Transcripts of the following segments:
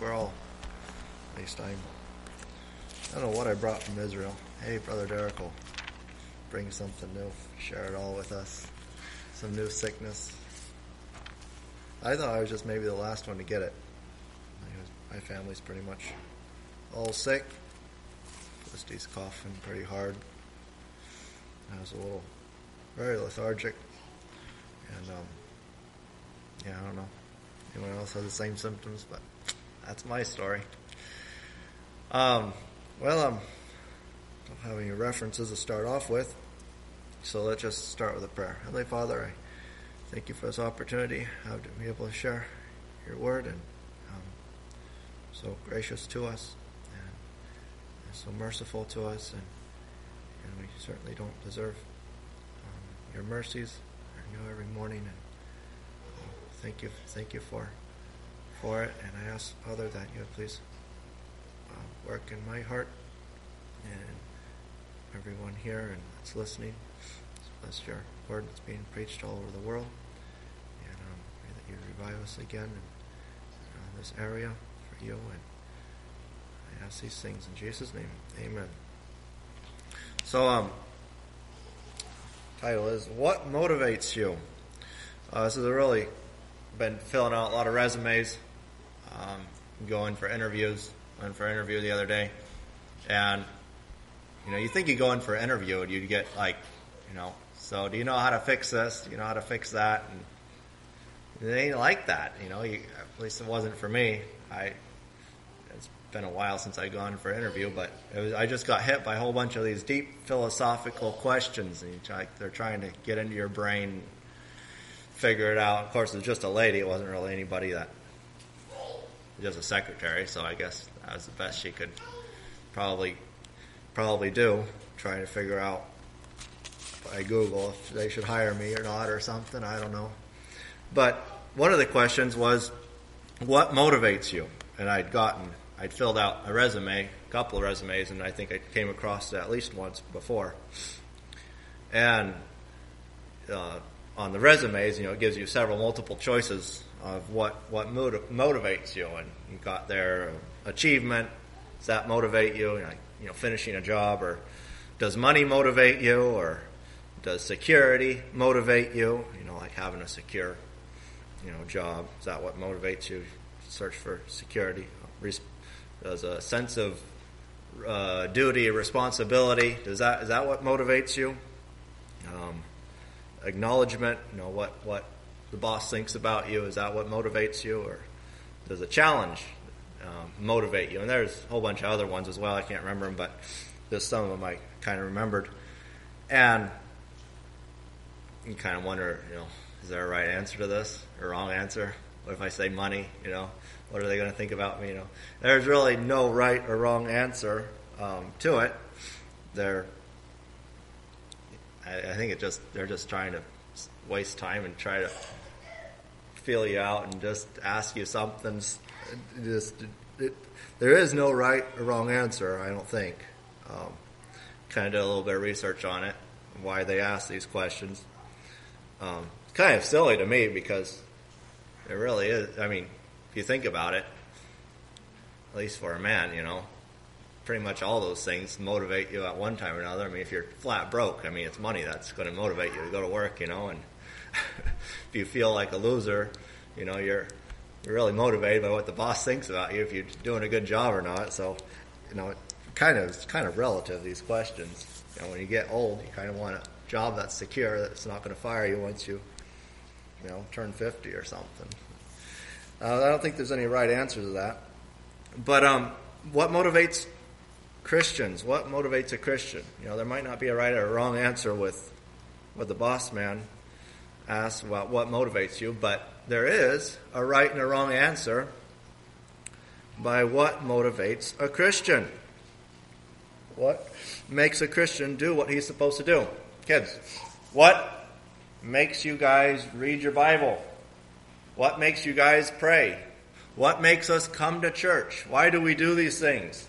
we're all, at least I don't know what I brought from Israel. Hey, Brother Derek will bring something new, share it all with us. Some new sickness. I thought I was just maybe the last one to get it. My family's pretty much all sick. Felicitie's coughing pretty hard. I was very lethargic. And, I don't know. Anyone else has the same symptoms, but that's my story. I don't have any references to start off with, so let's just start with a prayer. Heavenly Father, I thank you for this opportunity to be able to share your word, and so gracious to us, and so merciful to us, and we certainly don't deserve your mercies. They're new every morning, and thank you for it. And I ask, Father, that you would please work in my heart and everyone here and that's listening. Bless your word that's being preached all over the world, and pray that you revive us again in this area for you. And I ask these things in Jesus' name. Amen. So, title is What Motivates You? This is been filling out a lot of resumes, going for interviews. Went for an interview the other day, and you think you go in for an interview and you get so do you know how to fix this? Do you know how to fix that? And it ain't like that, at least it wasn't for me. It's been a while since I've gone for an interview, but I just got hit by a whole bunch of these deep philosophical questions, and they're trying to get into your brain, figure it out. Of course, it was just a lady. It wasn't really anybody just a secretary, so I guess that was the best she could probably do, trying to figure out by Google if they should hire me or not or something. I don't know. But one of the questions was, what motivates you? And I'd filled out a couple of resumes, and I think I came across it at least once before. And on the resumes, it gives you multiple choices of what motivates you, and you got their achievement. Does that motivate you? Finishing a job, or does money motivate you, or does security motivate you? Like having a secure, job. Is that what motivates you? Search for security. Does a sense of duty, responsibility? Is that what motivates you? Acknowledgement. What the boss thinks about you. Is that what motivates you, or does a challenge motivate you? And there's a whole bunch of other ones as well. I can't remember them, but there's some of them I kind of remembered. And you kind of wonder, is there a right answer to this, or wrong answer? What if I say money? What are they going to think about me? There's really no right or wrong answer to it. I think they're just trying to waste time and try to feel you out and just ask you something. There is no right or wrong answer, I don't think. Kind of did a little bit of research on it, why they ask these questions. It's kind of silly to me, because it really is. I mean, if you think about it, at least for a man, pretty much all those things motivate you at one time or another. I mean, if you're flat broke, it's money that's going to motivate you to go to work, and if you feel like a loser, you're really motivated by what the boss thinks about you, if you're doing a good job or not. So, it's kind of relative, these questions. When you get old, you kind of want a job that's secure, that's not going to fire you once you turn 50 or something. I don't think there's any right answer to that. But what motivates Christians? What motivates a Christian? There might not be a right or a wrong answer with what the boss man asks about what motivates you, but there is a right and a wrong answer by what motivates a Christian. What makes a Christian do what he's supposed to do? Kids, what makes you guys read your Bible? What makes you guys pray? What makes us come to church? Why do we do these things?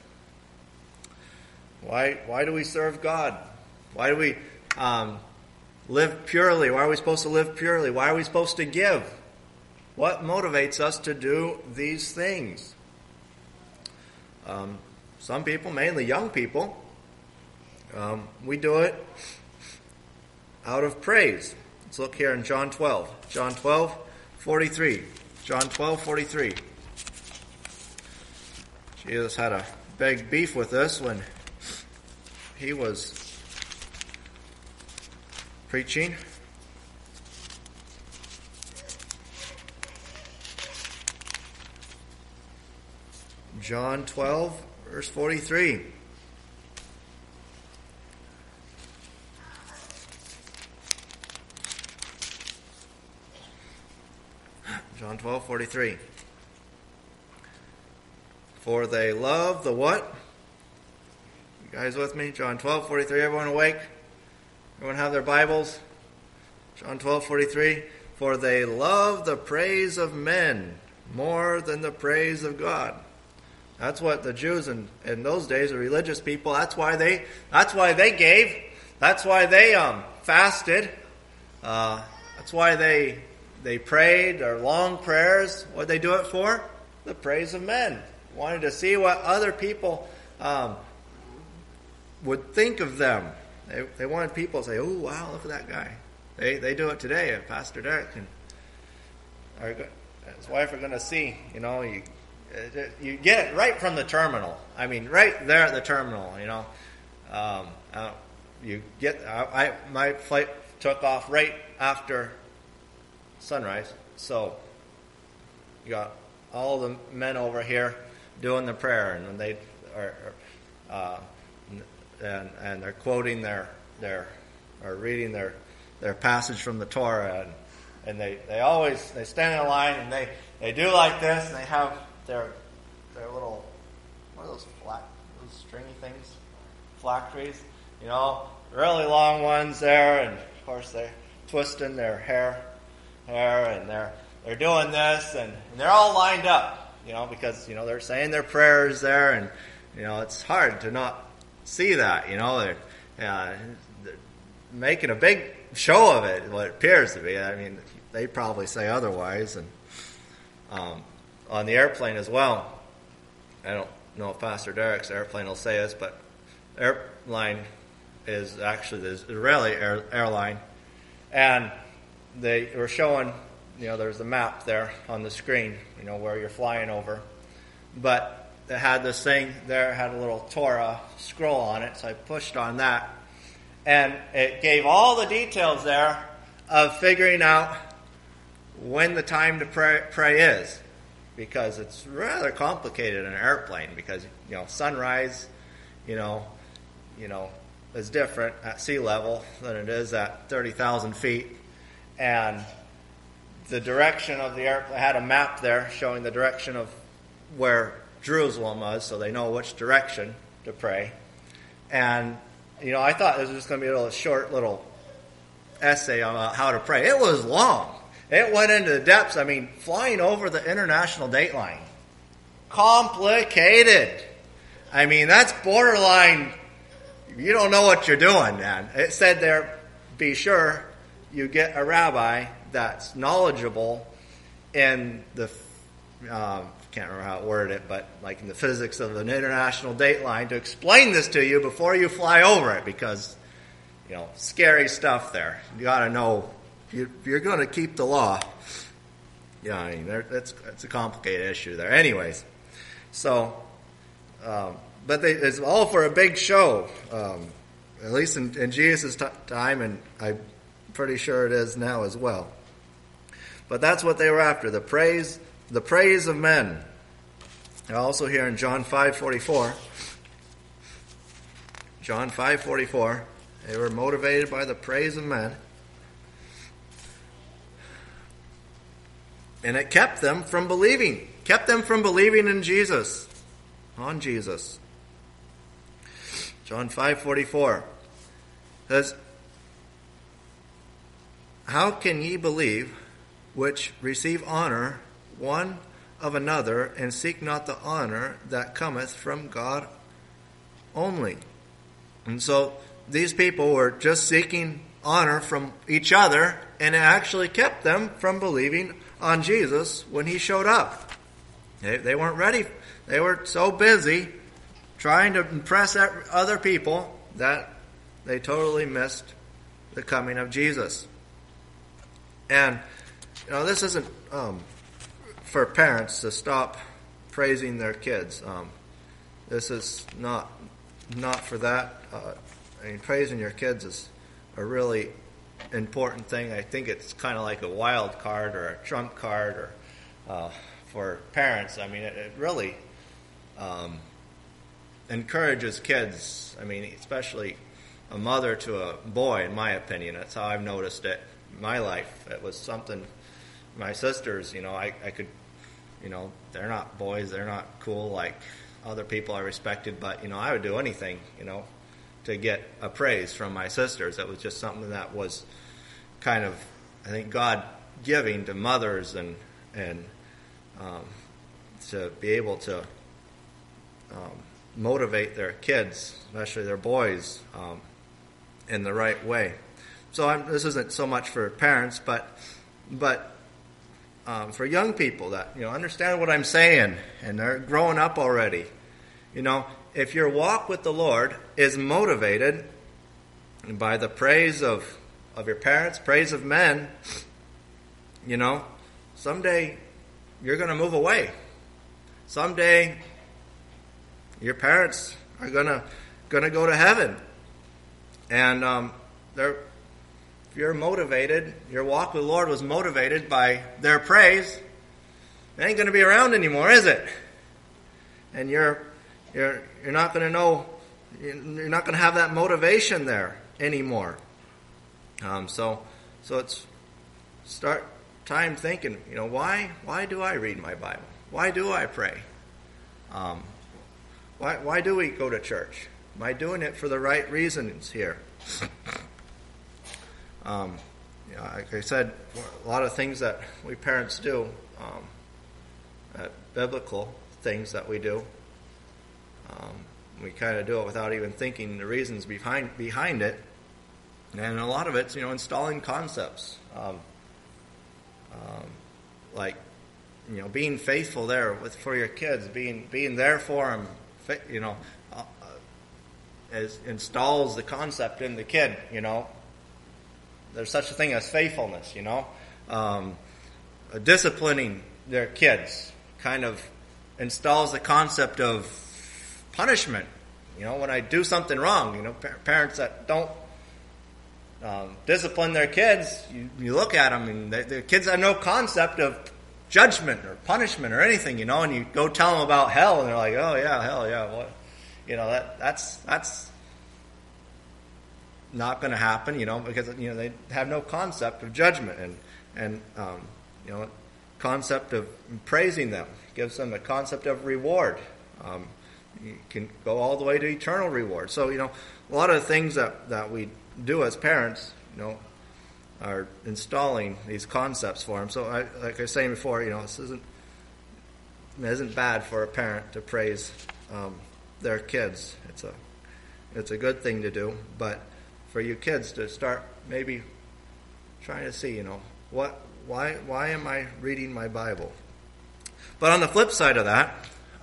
Why do we serve God? Why do we live purely? Why are we supposed to live purely? Why are we supposed to give? What motivates us to do these things? Some people, mainly young people, we do it out of praise. Let's look here in John 12. John 12:43. John 12:43. Jesus had a big beef with this when he was preaching. John 12, verse 43. John 12:43. For they love the what? You guys with me? John 12:43. Everyone awake? Everyone have their Bibles? John 12:43. For they love the praise of men more than the praise of God. That's what the Jews in those days, the religious people, that's why they gave. That's why they fasted. That's why they prayed their long prayers. What did they do it for? The praise of men. Wanted to see what other people would think of them. They wanted people to say, "Oh, wow, look at that guy." They do it today. Pastor Derek and his wife are going to see. You get it right from the terminal. I mean, right there at the terminal. My flight took off right after sunrise, so you got all the men over here doing the prayer, and when they are and they're quoting their reading their passage from the Torah, and they stand in a line and they do like this, and they have their little, what are those stringy things, phylacteries, really long ones there, and of course they're twisting their hair, and they're doing this, and they're all lined up, because they're saying their prayers there, and it's hard to not see that, they're making a big show of it, what it appears to be. I mean, they probably say otherwise, and on the airplane as well. I don't know if Pastor Derek's airplane will say this, but airline is actually the Israeli airline, and they were showing, there's a map there on the screen, where you're flying over, but they had this thing there, had a little Torah scroll on it, so I pushed on that, and it gave all the details there of figuring out when the time to pray is, because it's rather complicated in an airplane, because sunrise is different at sea level than it is at 30,000 feet, and the direction of the airplane had a map there showing the direction of where Jerusalem was, so they know which direction to pray. And I thought this was just going to be a short little essay on how to pray. It was long. It went into the depths. I mean, flying over the international date line. Complicated. I mean, that's borderline, you don't know what you're doing, man. It said there, be sure you get a rabbi that's knowledgeable in the, can't remember how it worded it, but like in the physics of an international date line to explain this to you before you fly over it, because, scary stuff there. You got to know. If you're going to keep the law, that's a complicated issue there. Anyways, so, but it's all for a big show, at least in Jesus' time, and I'm pretty sure it is now as well. But that's what they were after, the praise of men. And also here in John 5:44, they were motivated by the praise of men. And it kept them from believing in Jesus, on Jesus. John 5:44 says, how can ye believe which receive honor one of another, and seek not the honor that cometh from God only? And so these people were just seeking honor from each other, and it actually kept them from believing on Jesus when he showed up. They weren't ready. They were so busy trying to impress other people that they totally missed the coming of Jesus. And, this isn't for parents to stop praising their kids. This is not for that. Praising your kids is a really important thing. I think it's kind of like a wild card or a trump card or for parents. It really encourages kids. Especially a mother to a boy, in my opinion. That's how I've noticed it in my life. It was something, my sisters, I could, they're not boys, they're not cool like other people I respected, but, I would do anything, to get a praise from my sisters. It was just something that was kind of, I think, God giving to mothers and to be able to motivate their kids, especially their boys, in the right way. So this isn't so much for parents, but for young people that understand what I'm saying and they're growing up already. If your walk with the Lord is motivated by the praise of your parents, praise of men, someday you're going to move away. Someday your parents are going to go to heaven. And if you're motivated, your walk with the Lord was motivated by their praise, it ain't going to be around anymore, is it? And you're not going to know, you're not going to have that motivation there anymore. So it's start time thinking, why do I read my Bible? Why do I pray? Why do we go to church? Am I doing it for the right reasons here? Like I said, a lot of things that we parents do, biblical things that we do, we kind of do it without even thinking the reasons behind it. And a lot of it's, installing concepts. Like, being faithful there for your kids, being there for them, installs the concept in the kid, There's such a thing as faithfulness, disciplining their kids kind of installs the concept of punishment. When I do something wrong, parents that don't discipline their kids, you look at them and the kids have no concept of judgment or punishment or anything, and you go tell them about hell and they're like, oh yeah, hell yeah, what? That's not going to happen, because they have no concept of judgment and concept of praising them gives them a concept of reward. You can go all the way to eternal reward. So a lot of the things that we do as parents, are installing these concepts for them. So like I was saying before, this isn't bad for a parent to praise their kids. It's a good thing to do, but for you kids to start maybe trying to see, why am I reading my Bible? But on the flip side of that,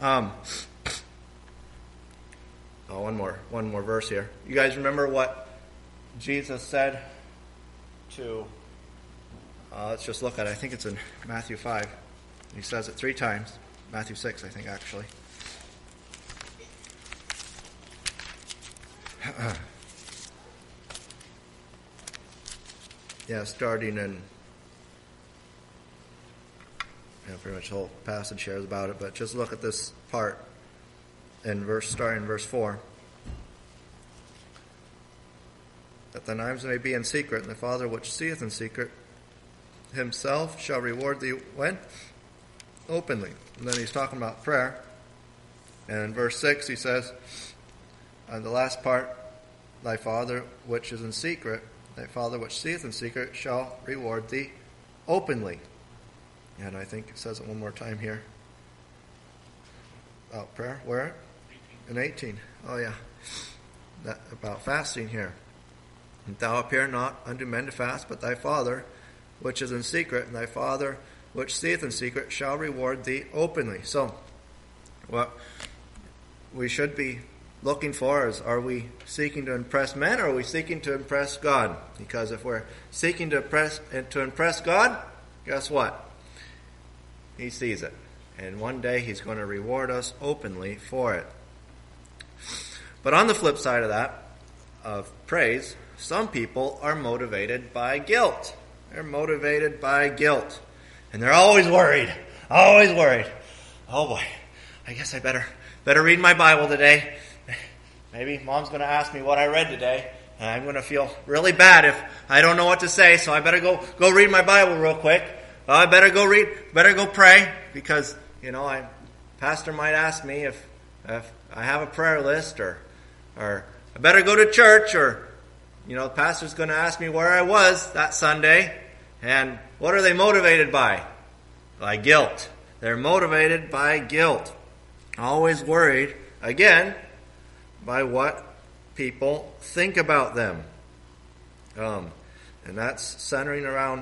one more verse here. You guys remember what Jesus said to, let's just look at it. I think it's in Matthew 5. He says it 3 times. Matthew 6, I think, actually. Starting in, pretty much the whole passage shares about it, but just look at this part starting in verse 4. That thine alms may be in secret, and the Father which seeth in secret himself shall reward thee when? Openly. And then he's talking about prayer. And in verse 6 he says, on the last part, thy Father which is in secret, thy Father which seeth in secret shall reward thee openly. And I think it says it one more time here. About prayer. Where? In 18. Oh yeah. That about fasting here. And thou appear not unto men to fast, but thy Father which is in secret, and thy Father which seeth in secret shall reward thee openly. So, what we should be looking for is, are we seeking to impress men, or are we seeking to impress God? Because if we're seeking to impress God, guess what? He sees it. And one day He's going to reward us openly for it. But on the flip side of that, of praise, some people are motivated by guilt. They're motivated by guilt. And they're always worried. Always worried. Oh boy, I guess I better read my Bible today. Maybe Mom's going to ask me what I read today. And I'm going to feel really bad if I don't know what to say, so I better go read my Bible real quick. I better go pray, because, pastor might ask me if I have a prayer list, or I better go to church, or, the pastor's going to ask me where I was that Sunday. And what are they motivated by? By guilt. They're motivated by guilt. Always worried, again, by what people think about them. And that's centering around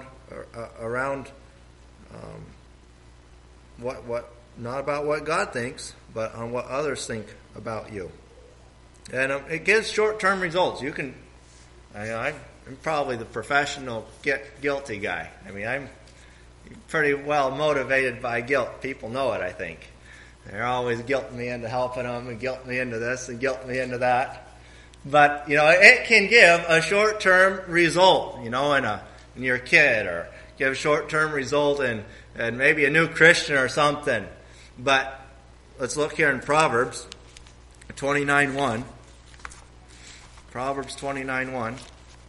what not about what God thinks, but on what others think about you. And it gives short-term results. I'm probably the professional guilty guy. I'm pretty well motivated by guilt. People know it, I think. They're always guilting me into helping them, and guilting me into this, and guilting me into that. But, it can give a short-term result, in your kid, or give a short-term result in maybe a new Christian or something. But let's look here in Proverbs 29:1. Proverbs 29:1.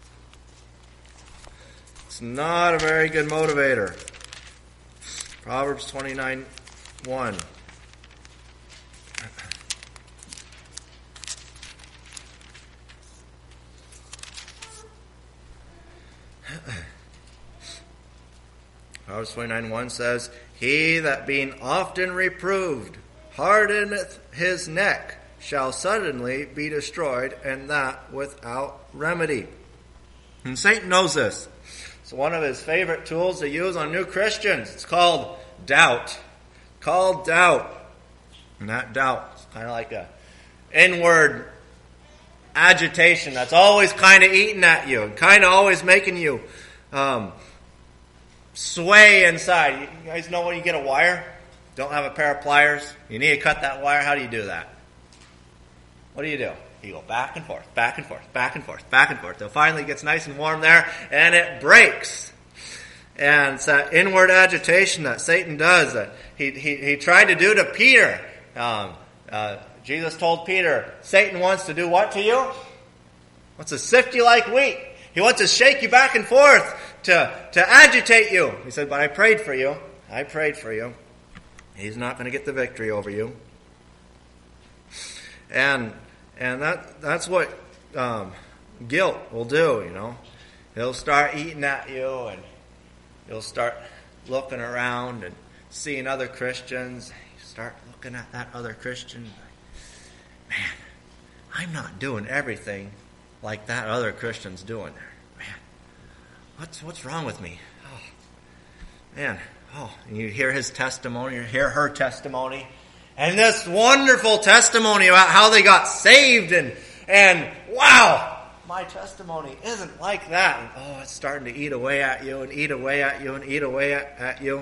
It's not a very good motivator. Proverbs 29:1. Proverbs 29:1 says, He that being often reproved hardeneth his neck shall suddenly be destroyed, and that without remedy. And Satan knows this. It's one of his favorite tools to use on new Christians. It's called doubt. Called doubt. And that doubt is kind of like a inward agitation that's always kind of eating at you, and kind of always making you sway inside. You guys know when you get a wire, don't have a pair of pliers, you need to cut that wire. How do you do that? What do? You go back and forth, back and forth, back and forth, back and forth. Till finally it gets nice and warm there, and it breaks. And it's that inward agitation that Satan does, that he tried to do to Peter. Jesus told Peter, Satan wants to do what to you? Wants to sift you like wheat. He wants to shake you back and forth to agitate you. He said, but I prayed for you. I prayed for you. He's not going to get the victory over you. And that's what guilt will do, He'll start eating at you, and you'll start looking around and seeing other Christians. You start looking at that other Christian. Man, I'm not doing everything like that other Christian's doing. Man, what's wrong with me? Oh, man. Oh, and you hear his testimony, you hear her testimony, and this wonderful testimony about how they got saved, and wow, my testimony isn't like that. And, oh, it's starting to eat away at you, and eat away at you, and eat away at you.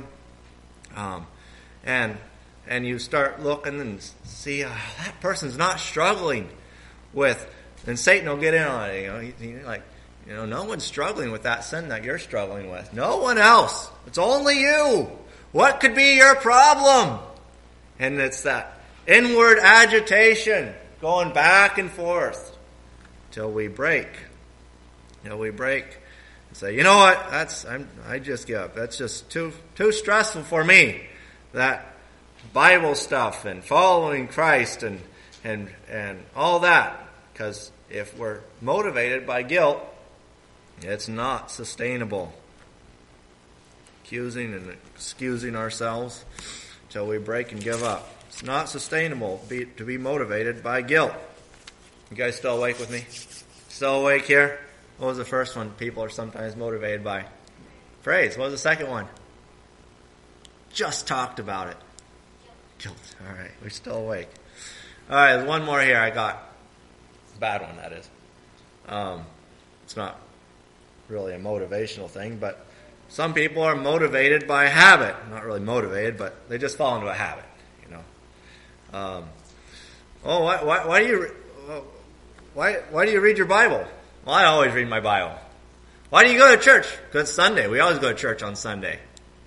And you start looking and see that person's not struggling with, and Satan will get in on it. He's like, no one's struggling with that sin that you're struggling with. No one else. It's only you. What could be your problem? And it's that inward agitation going back and forth till we break. Till we break and say, you know what? I just give up. That's just too stressful for me. That Bible stuff and following Christ and all that. Because if we're motivated by guilt, it's not sustainable. Accusing and excusing ourselves till we break and give up. It's not sustainable to be motivated by guilt. You guys still awake with me? Still awake here? What was the first one people are sometimes motivated by? Praise. What was the second one? just talked about it. Guilt. All right, we're still awake. All right, there's one more here I got. Bad one, that is. It's not really a motivational thing, but some people are motivated by habit. Not really motivated, but they just fall into a habit, you know. Why do you read your Bible? Well, I always read my Bible. Why do you go to church? Because it's Sunday. We always go to church on Sunday.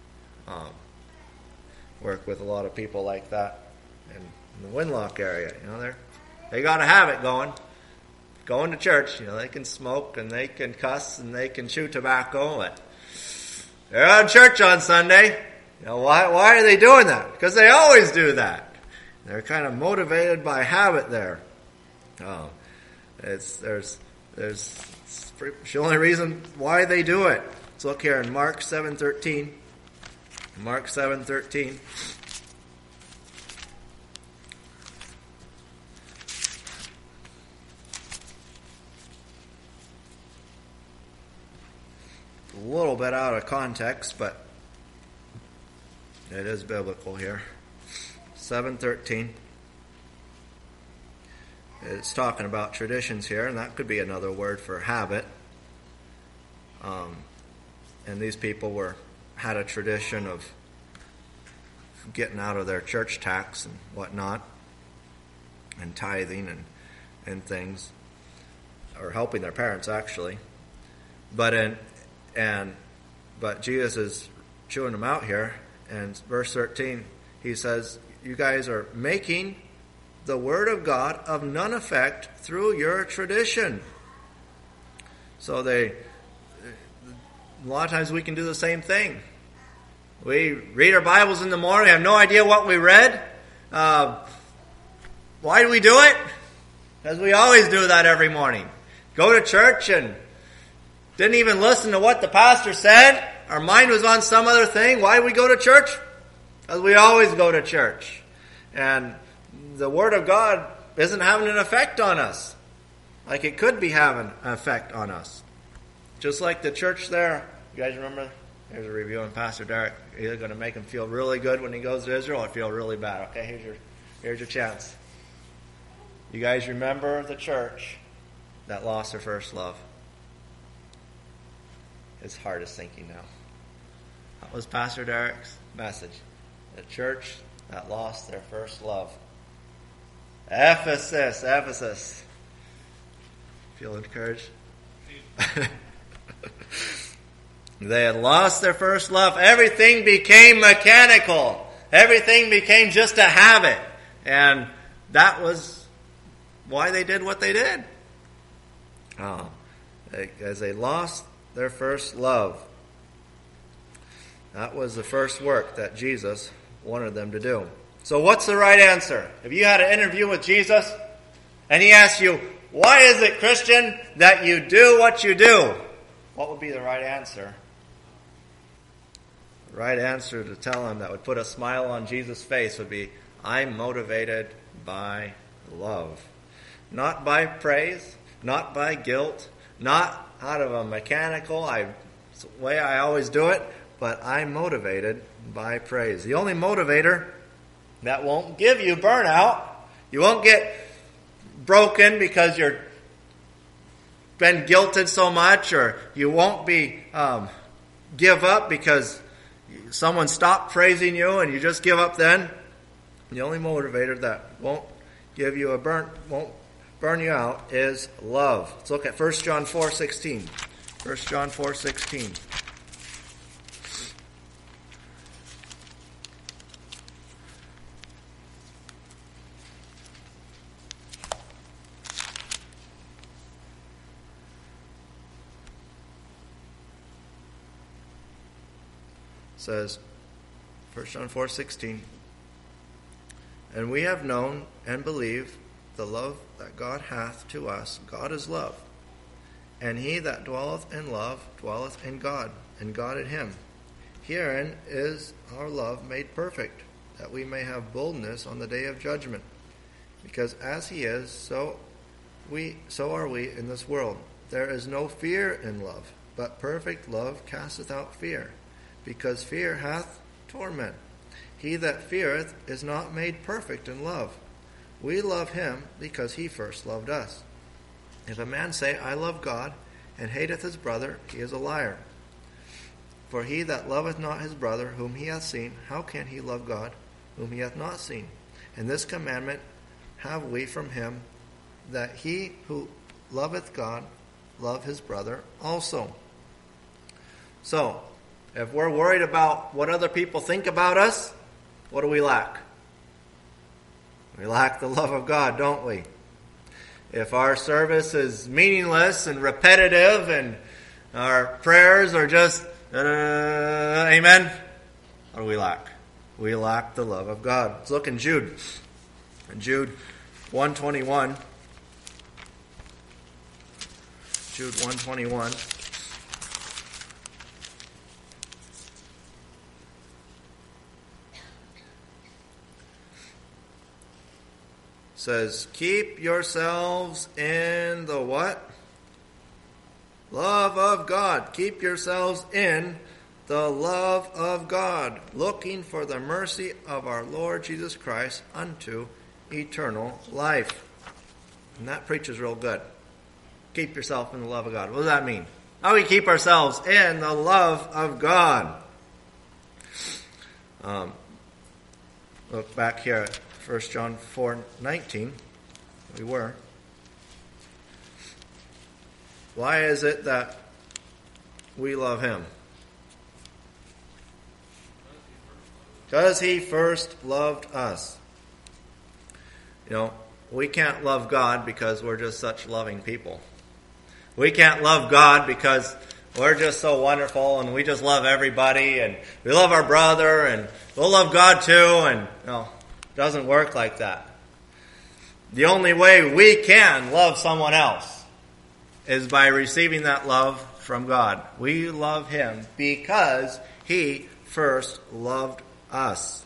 Work with a lot of people like that in the Winlock area. You know, they got a habit going to church. You know, they can smoke and they can cuss and they can chew tobacco, but they're at church on Sunday. You know, why are they doing that? Because they always do that. They're kind of motivated by habit there. It's the only reason why they do it. Let's look here in Mark 7:13. Mark 7:13. A little bit out of context, but it is biblical here. 7:13. It's talking about traditions here, and that could be another word for habit. And these people had a tradition of getting out of their church tax and whatnot, and tithing and things, or helping their parents actually. But Jesus is chewing them out here, and verse 13 he says, "You guys are making the word of God of none effect through your tradition." So a lot of times we can do the same thing. We read our Bibles in the morning, have no idea what we read. Why do we do it? Because we always do that every morning. Go to church and didn't even listen to what the pastor said. Our mind was on some other thing. Why do we go to church? Because we always go to church. And the Word of God isn't having an effect on us like it could be having an effect on us. Just like the church there. You guys remember? Here's a review on Pastor Derek. You're either going to make him feel really good when he goes to Israel or feel really bad. Okay, here's your chance. You guys remember the church that lost their first love? His heart is sinking now. That was Pastor Derek's message. The church that lost their first love. Ephesus. Feel encouraged? They had lost their first love. Everything became mechanical. Everything became just a habit. And that was why they did what they did. As they lost their first love. That was the first work that Jesus wanted them to do. So what's the right answer? If you had an interview with Jesus and he asked you, "Why is it, Christian, that you do what you do?" What would be the right answer? The right answer to tell him that would put a smile on Jesus' face would be, "I'm motivated by love." Not by praise, not by guilt, not out of a mechanical, it's the way I always do it, but I'm motivated by praise. The only motivator that won't give you burnout, you won't get broken because you're been guilted so much, or you won't be give up because someone stopped praising you and you just give up then. The only motivator that won't give you won't burn you out is love. Let's look at 1 John 4:16. 1 John 4:16. Says, 1 John 4:16, "And we have known and believed the love that God hath to us. God is love. And he that dwelleth in love dwelleth in God, and God in him. Herein is our love made perfect, that we may have boldness on the day of judgment. Because as he is, so are we in this world. There is no fear in love, but perfect love casteth out fear, because fear hath torment. he that feareth is not made perfect in love. We love him because he first loved us. If a man say, I love God, and hateth his brother, he is a liar. For he that loveth not his brother whom he hath seen, how can he love God whom he hath not seen? And this commandment have we from him, that he who loveth God love his brother also. So, if we're worried about what other people think about us, what do we lack? We lack the love of God, don't we? If our service is meaningless and repetitive and our prayers are just, amen, what do we lack? We lack the love of God. Let's look in Jude. In Jude 1:21. Jude 1:21. Says, keep yourselves in the what? Love of God. Keep yourselves in the love of God, looking for the mercy of our Lord Jesus Christ unto eternal life. And that preaches real good. Keep yourself in the love of God. What does that mean? How do we keep ourselves in the love of God? Look back here at 1 John 4:19. We were. Why is it that we love him? Because he first loved us. You know, we can't love God because we're just such loving people. We can't love God because we're just so wonderful and we just love everybody and we love our brother and we'll love God too. And no, it doesn't work like that. The only way we can love someone else is by receiving that love from God. We love him because he first loved us.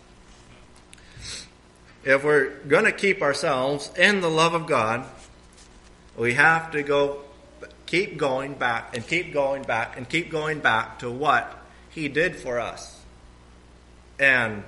If we're going to keep ourselves in the love of God, we have to keep going back and keep going back and keep going back to what he did for us. And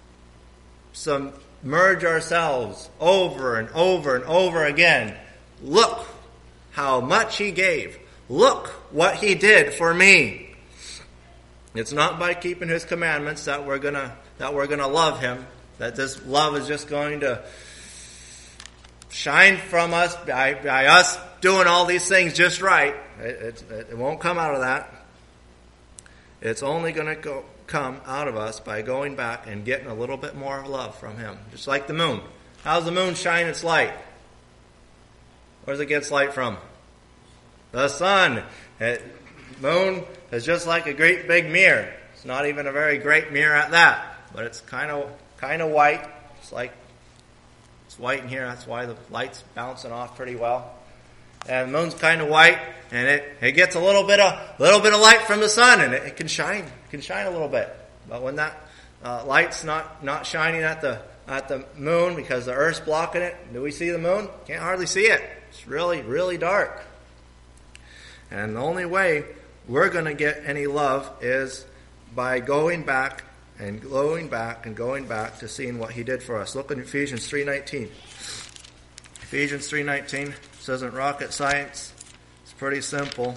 submerge ourselves over and over and over again. Look how much he gave. Look what he did for me. It's not by keeping his commandments that we're gonna love him. That this love is just going to shine from us by us doing all these things just right. It won't come out of that. It's only going to come out of us by going back and getting a little bit more love from him. Just like the moon. How does the moon shine its light? Where does it get its light from? The sun. Moon is just like a great big mirror. It's not even a very great mirror at that, but it's kind of white. It's like it's white in here. That's why the light's bouncing off pretty well. And the moon's kind of white, and it gets a little bit of light from the sun, and it can shine a little bit. But when that light's not shining at the moon because the Earth's blocking it, do we see the moon? Can't hardly see it. It's really, really dark. And the only way we're going to get any love is by going back and going back and going back to seeing what he did for us. Look in Ephesians 3:19. Ephesians 3:19. This isn't rocket science. It's pretty simple.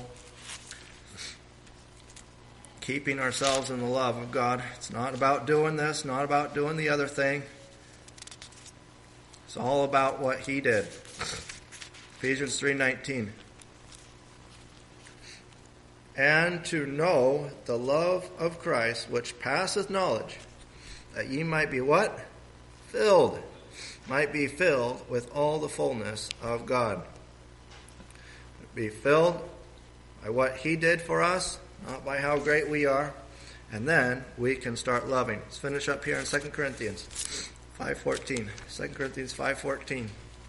Keeping ourselves in the love of God. It's not about doing this, not about doing the other thing. It's all about what he did. Ephesians 3:19. And to know the love of Christ, which passeth knowledge, that ye might be what? Filled. Might be filled with all the fullness of God. Be filled by what he did for us, not by how great we are. And then we can start loving. Let's finish up here in 2 Corinthians 5:14. 2 Corinthians 5:14.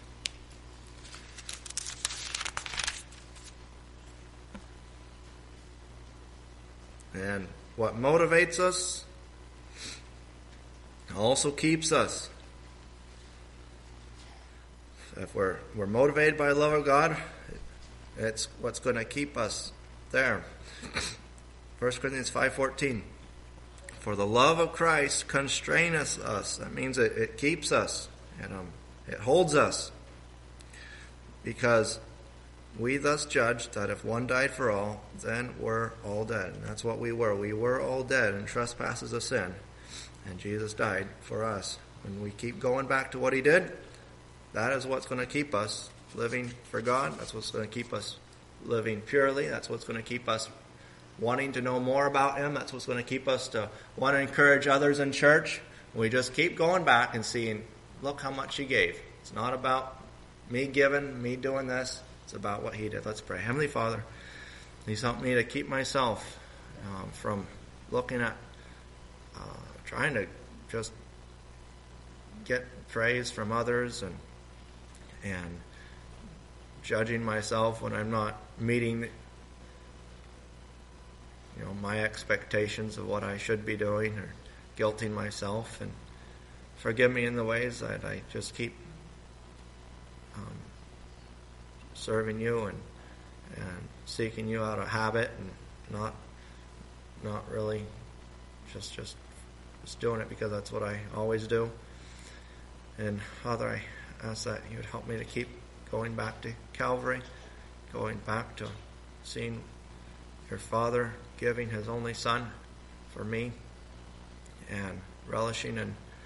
And what motivates us also keeps us. If we're motivated by the love of God, it's what's going to keep us there. 1 Corinthians 5:14. For the love of Christ constraineth us. That means it keeps us. And it holds us. Because we thus judge that if one died for all, then we're all dead. And that's what we were. We were all dead in trespasses of sin. And Jesus died for us. When we keep going back to what he did, that is what's going to keep us living for God. That's what's going to keep us living purely. That's what's going to keep us wanting to know more about him. That's what's going to keep us to want to encourage others in church. We just keep going back and seeing, look how much he gave. It's not about me giving, me doing this. It's about what he did. Let's pray. Heavenly Father, please help me to keep myself from looking at trying to just get praise from others and judging myself when I'm not meeting my expectations of what I should be doing, or guilting myself. And forgive me in the ways that I just keep serving you and seeking you out of habit, and not really just doing it because that's what I always do. And Father, I ask that you would help me to keep going back to Calvary, going back to seeing your Father giving his only Son for me, and relishing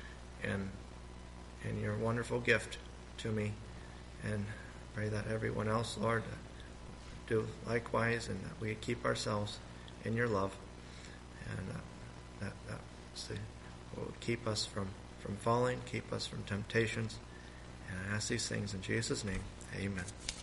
in your wonderful gift to me. And pray that everyone else, Lord, do likewise, and that we keep ourselves in your love, and that will keep us from falling, keep us from temptations. And I ask these things in Jesus' name. Amen.